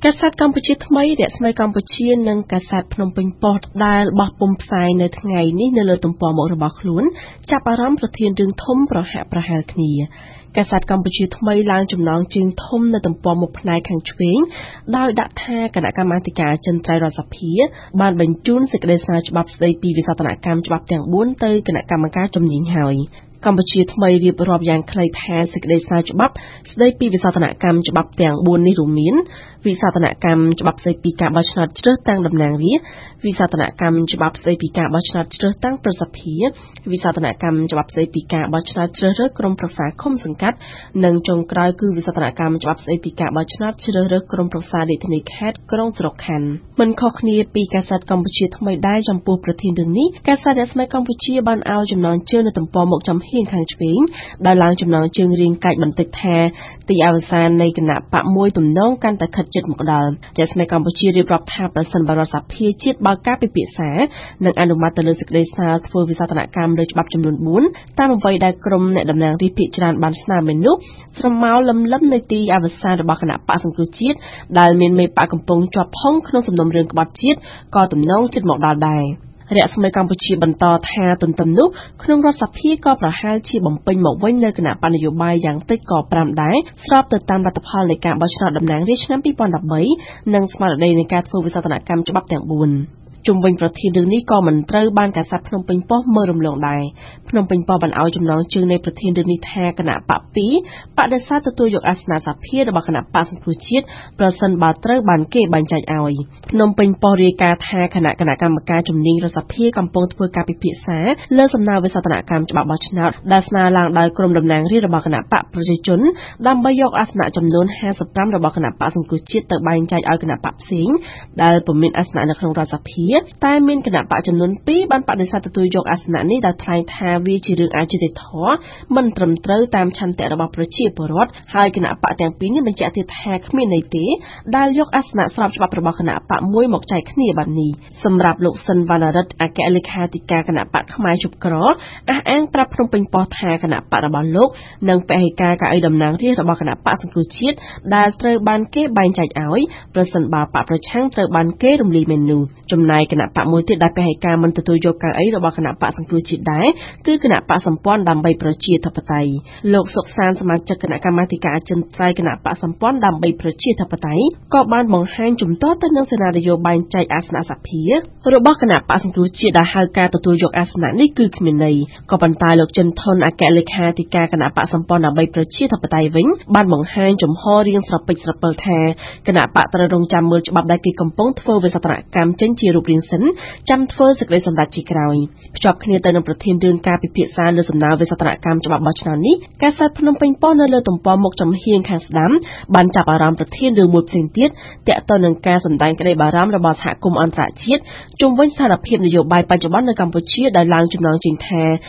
កាសែតកម្ពុជាថ្មីរស្មីកម្ពុជានិងកាសែតភ្នំពេញប៉ុស្តិ៍ដែលបោះពុម្ពផ្សាយនៅថ្ងៃនេះនៅលើទំព័រមុខរបស់ខ្លួនចាប់អារម្មណ៍ប្រធានរឿងធំប្រហាក់ប្រហែលគ្នាកាសែតកម្ពុជាថ្មីឡើងចំណងជើងធំនៅទំព័រមុខផ្នែកខាងឆ្វេងដោយដាក់ថាគណៈកម្មាធិការអចិន្ត្រៃយ៍រដ្ឋសភាបានបញ្ជូនសេចក្តីស្នើច្បាប់ស្តីពីវិសោធនកម្មច្បាប់ទាំង4ទៅគណៈកម្មការជំនាញហើយកម្ពុជាថ្មីរៀបរាប់យ៉ាងខ្លីថាសេចក្តីស្នើច្បាប់ស្តីពីវិសោធនកម្មច្បាប់ទាំង4នេះរួមមានវិសោធនកម្មច្បាប់ស្តីពីការបោះឆ្នោតជ្រើសតាំងតំណាងរាស្ត្រវិសោធនកម្មច្បាប់ស្តីពីការបោះឆ្នោតជ្រើសតាំងប្រសិទ្ធភាពវិសោធនកម្មច្បាប់ស្តីពីការបោះឆ្នោតជ្រើសរើសក្រុមប្រឹក្សាឃុំសង្កាត់និងចុងក្រោយគឺវិសោធនកម្មច្បាប់ស្តីពីការបោះឆ្នោតជ្រើសរើសក្រុមប្រឹក្សារាជធានីខេត្តក្រុងស្រុកខណ្ឌមិនខុសគ្នាពីកាសែតកម្ពុជាថ្មីដែរចំពោះប្រធានរឿងនេះកាសែតរស្មីកម្ពុជាបានឲ្យចំណងជើងនៅទំព័រមុខចំហៀងខាងឆ្វេងដោយឡើងចំណងជើងរាងកាច់បន្តិចថាទីអវសាននៃគណៈបកមួយទំនងកាន់តែខិតជិតមកដល់រស្មីកម្ពុជារៀបរាប់ថាប្រសិនបើរដ្ឋសភាជាតិបើកការពិភាក្សានិងអនុម័តទៅលើសេចក្តីស្នើធ្វើវិសោធនកម្មលើច្បាប់ចំនួន4តាមអ្វីដែលក្រុមអ្នកតំណាងរាស្ត្រភាគច្រើនបានស្នើមាននោះស្រមោលលំលំនៃទីអវសានរបស់គណៈបកសង្គ្រោះជាតិដែលមានមេបកកំពុងជាប់ផុងក្នុងសំណុំរឿងក្បត់ជាតិក៏ទំនងជិតមកដល់ដែររស្មីកម្ពុជាបន្តថាទន្ទឹមនោះក្នុងរដ្ឋសភាក៏ប្រហែលជាបំពេញមកវិញលើគណៈបកនយោបាយយ៉ាងតិចក៏5ដែរស្របទៅតាមលទ្ធផលនៃការបោះឆ្នោតតំណាងរាស្ត្រឆ្នាំ2013និងស្មារតីនៃការធ្វើវិសោធនកម្មច្បាប់ទាំង4ជុំវិញប្រធានរឿងនេះក៏មិនត្រូវបានកាសែតភ្នំពេញប៉ុស្តិ៍មើលរំលងដែរភ្នំពេញប៉ុស្តិ៍បានឲ្យចំណងជើងនៃប្រធានរឿងនេះថាគណៈបក2បដិសេធទទួលយកអាសនៈសភារបស់គណៈបកសង្គ្រោះជាតិប្រសិនបើត្រូវបានគេបែងចែកឲ្យភ្នំពេញប៉ុស្តិ៍រាយការណ៍ថាគណៈកម្មការជំនាញរដ្ឋសភាកំពុងធ្វើការពិភាក្សាលើសំណើវិសោធនកម្មច្បាប់បោះឆ្នោតដែលស្នើឡើងដោយក្រុមតំណាងរាស្ត្ររបស់គណៈបកប្រជាជនដើម្បីយកអាសនៈចំនួន55របស់គណៈបកសង្គ្រោះជាតិទៅបែងចែកឲ្យគណៈបកផ្សេងដែលពុំមានអាសនៈនៅក្នុងរដ្ឋសភាតែមានគណៈបកចំនួន2បានបដិសេធទទួលយកអាសនៈនេះដោយថ្លែងថាវាជារឿងអយុត្តិធម៌មិនត្រឹមត្រូវតាមឆន្ទៈរបស់ប្រជាពលរដ្ឋហើយគណៈបកទាំងពីរនេះបញ្ជាក់ទៀតថាគ្មានន័យទេដែលយកអាសនៈស្របច្បាប់របស់គណៈបកមួយមកចែកគ្នាបែបនេះសម្រាប់លោកសិនវណ្ណរិទ្ធអគ្គលេខាធិការគណៈបកផ្នែកជប់ក្រអះអាងប្រាប់ភ្នំពេញប៉ុស្តិ៍ថាគណៈបករបស់លោកនិងពហិការកៅអីតំណាងរាស្ត្ររបស់គណៈបកសង្គ្រោះជាតិដែលត្រូវបានគេបែងចែកឲ្យប្រសិនបើបកប្រឆាំងត្រូវបានគេរំលាយមែននោះចំណែកគណៈបកមួយទៀតដែលពហិការមិនទទួលយកកៅអីរបស់គណៈបកសង្គ្រោះជាតិដែរគឺគណៈបកសម្ព័ន្ធដើម្បីប្រជាធិបតេយ្យលោកសុកសានសមាជិកគណៈកម្មាធិការអចិន្ត្រៃយ៍គណៈបកសម្ព័ន្ធដើម្បីប្រជាធិបតេយ្យក៏បានបង្ហាញជំទាស់ទៅនឹងសេណារីយ៉ូបែងចែកអាសនៈសភារបស់គណៈបកសង្គ្រោះជាតិដែលហៅការទទួលយកអាសនៈនេះគឺគ្មានន័យក៏ប៉ុន្តែលោកចិនថុនអគ្គលេខាធិការគណៈបកសម្ព័ន្ធដើម្បីប្រជាធិបតេយ្យវិញបានបង្ហាញចំហរៀងស្រពេចស្រពិលថាគណៈបកត្រូវរងចាំមើលច្បាប់ដែលគេកំពុងធ្វើវិសោធនកម្មចេញជារូបរាងសិនចាំធ្វើសេចក្តីសម្រេចជាក្រោយភ្ជាប់គ្នាទៅនឹងប្រធានរឿងការពិភាក្សាលើសំណើវិសោធនកម្មច្បាប់បោះឆ្នោតនេះកាសែតភ្នំពេញប៉ុស្តិ៍នៅលើទំព័រមុខចំហៀងខាងស្ដាំបានចាប់អារម្មណ៍ប្រធានរឿងមួយផ្សេងទៀតទាក់ទងនឹងការសម្ដែងក្តីបារម្ភរបស់សហគមន៍អន្តរជាតិជុំវិញស្ថានភាពនយោបាយបច្ចុប្បន្ននៅកម្ពុជាដែលឡើងចំណងជើងថា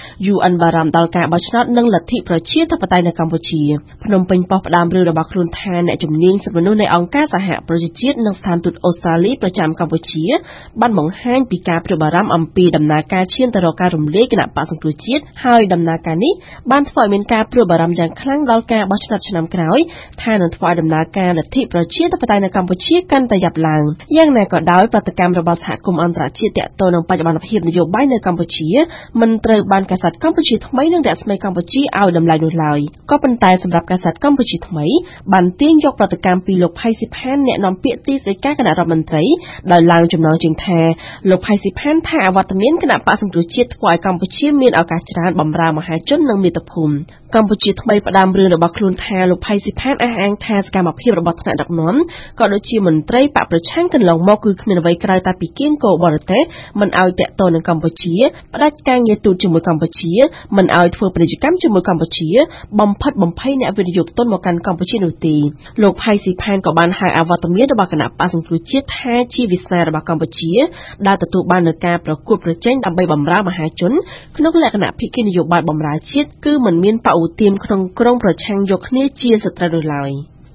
UN បារម្ភដល់ការបោះឆ្នោតនិងលទ្ធិប្រជាធិបតេយ្យនៅកម្ពុជាភ្នំពេញប៉ុស្តិ៍ផ្ដើមរឿងរបស់ខ្លួនថាអ្នកជំនាញសិទ្ធិមនុស្សនៃអង្គការសហប្រជាជាតិនិងស្ថានទូតអូស្ត្រាលីប្រចាំកម្ពុជាបានបង្ហាញពីការព្រួយបារម្ភអំពីដំណើរការឈានទៅរកការរំលាយគណៈបកសង្គ្រោះជាតិហើយដំណើរការនេះបានធ្វើឲ្យមានការព្រួយបារម្ភយ៉ាងខ្លាំងដល់ការបោះឆ្នោតឆ្នាំក្រោយថានឹងធ្វើឲ្យដំណើរការលទ្ធិប្រជាធិបតេយ្យនៅកម្ពុជាកាន់តែយ៉ាប់ឡើងយ៉ាងណាក៏ដោយប្រតិកម្មរបស់សហគមន៍អន្តរជាតិទាក់ទងនឹងបច្ចុប្បន្នភាពនយោបាយនៅកម្ពុជាមិនត្រូវបានកាសែតកម្ពុជាថ្មីនិងរស្មីកម្ពុជាឲ្យតម្លៃនោះឡើយក៏ប៉ុន្តែសម្រាប់កាសែតកម្ពុជាថ្មីបានទាញយកប្រតិកម្មពីលោកផៃស៊ីផានអ្នកនាំពាក្យទីស្តីការគណៈរដ្ឋមន្ត្រីដោយឡើងចំណងជើងថាលោកផៃស៊ីផានថាអវត្តមានគណៈបកសង្គ្រោះជាតិធ្វើឲ្យកម្ពុជាមានឱកាសច្រើនបម្រើមហាជននិងមាតុភូមិកម្ពុជាថ្មីផ្ដើមរឿងរបស់ខ្លួនថាលោកផៃស៊ីផានអះអាងថាសកម្មភាពរបស់ថ្នាក់ដឹកនាំក៏ដូចជាមន្ត្រីបកប្រឆាំងកន្លងមកគឺគ្មានអ្វីក្រៅតែពីគៀងគោបរទេសមិនឲ្យតាក់ទងនឹងកម្ពុជាផ្ដាច់ការងារទូតជាមួយកម្ពុជាមិនឲ្យធ្វើពាណិជ្ជកម្មជាមួយកម្ពុជាបំផិតបំភ័យអ្នកវិនិយោគទុនមកកាន់កម្ពុជានោះទេលោកផៃស៊ីផានក៏បានហៅអវត្តមានរបស់គណៈបកសង្គ្រោះជាតិថាជាវាសនារបស់កម្ពុជាដែលទទួលបាននូវការប្រកួតប្រជែងដើម្បីបម្រើមហាជនក្នុងលក្ខណៈភាគីនយោបាយបម្រើជាតិគឺមិនមានបឧទាមក្នុងក្រុងប្រឆាំងយកគ្នាជាសត្រូវនោះឡើយ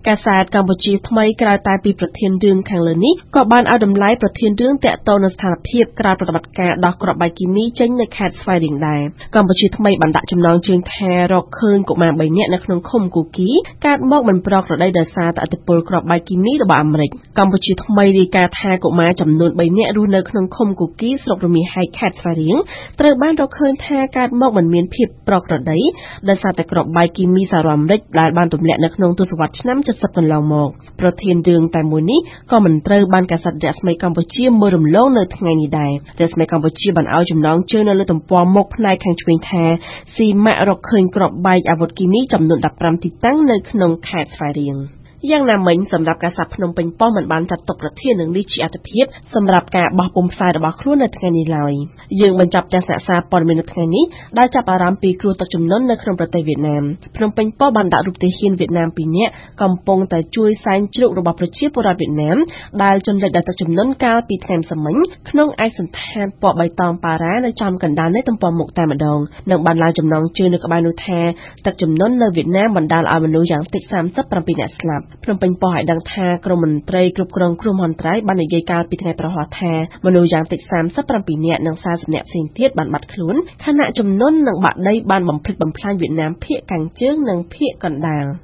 កាសែតកម្ពុជាថ្មីក្រៅតែពីប្រធានរឿងខាងលើនេះក៏បានឲ្យតម្លៃប្រធានរឿងតាក់ទងនឹងស្ថានភាពក្រៅប្រតិបត្តិការដោះគ្រាប់បែកគីមីចេញនៅខេត្តស្វាយរៀងដែរកម្ពុជាថ្មីបានដាក់ចំណងជើងថារកឃើញកុមារ3នាក់នៅក្នុងឃុំគូគីកើតមកមិនប្រក្រតីដោយសារតែឥទ្ធិពលគ្រាប់បែកគីមីរបស់អាមេរិកកម្ពុជាថ្មីរាយការណ៍ថាកុមារចំនួន3នាក់រស់នៅក្នុងឃុំគូគីស្រុករមាសហែកខេត្តស្វាយរៀងត្រូវបានរកឃើញថាកើតមកមិនមានភាពប្រក្រតីដោយសារតែគ្រាប់បែកគីមីសហរដ្ឋអាមេរិកដែលបានទម្លាក់នៅក្នុងទសវត្សរ៍ឆ្នាំ70កន្លងមកប្រធានរឿងតែមួយនេះក៏មិនត្រូវបានកាសែតរស្មីកម្ពុជាមើលរំលងនៅថ្ងៃនេះដែររស្មីកម្ពុជាបានឲ្យចំណងជើងនៅលើទំព័រមុខផ្នែកខាងឆ្វេងថាស៊ីម៉ាក់រកឃើញគ្រាប់បែកអាវុធគីមីចំនួន15ទីតាំងនៅក្នុងខេត្តស្វាយរៀងយ៉ាងណាមិញសម្រាប់កាសែតភ្នំពេញប៉ុស្តិ៍មិនបានចាត់ទុកប្រធាននឹងនេះជាអត្ថប្រយោជន៍សម្រាប់ការបោះពុម្ពផ្សាយរបស់ខ្លួននៅថ្ងៃនេះឡើយយើងបញ្ចប់ទស្សនៈសារព័ត៌មាននៅថ្ងៃនេះដែលចាប់អារម្មណ៍ពីគ្រោះទឹកជំនន់នៅក្នុងប្រទេសវៀតណាមភ្នំពេញប៉ុស្តិ៍បានដាក់រូបទាហានវៀតណាម2នាក់កំពុងតែជួយសែងជ្រូករបស់ប្រជាពលរដ្ឋវៀតណាមដែលជន់លិចដោយទឹកជំនន់កាលពីថ្ងៃម្សិលមិញក្នុងឯកសណ្ឋានពណ៌បៃតងប៉ារ៉ានៅចំកណ្ដាលនៃទំព័រមុខតែម្ដងនិងបានឡើងចំណងជើងនៅក្បែរនោះថាទឹកជំនន់នៅវៀតណាមបណ្ដាលឲ្យមនុស្សយ៉ាងតិច37នាក់ស្លាប់ភ្នំពេញប៉ុស្តិ៍ឲ្យដឹងថាក្រមមន្ត្រីគ្រប់គ្រងគ្រោះមហន្តរាយបាននិយាយកាលពីថ្ងៃប្រហ័សថាមនុស្សយ៉ាងតិច37នាក់និង40នាក់ផ្សេងទៀតបានបាត់ខ្លួនខណៈជំនន់និងបាក់ដីបានបំផ្លិចបំផ្លាញវៀតណាមភាគខាងជើងនិងភាគកណ្ដាល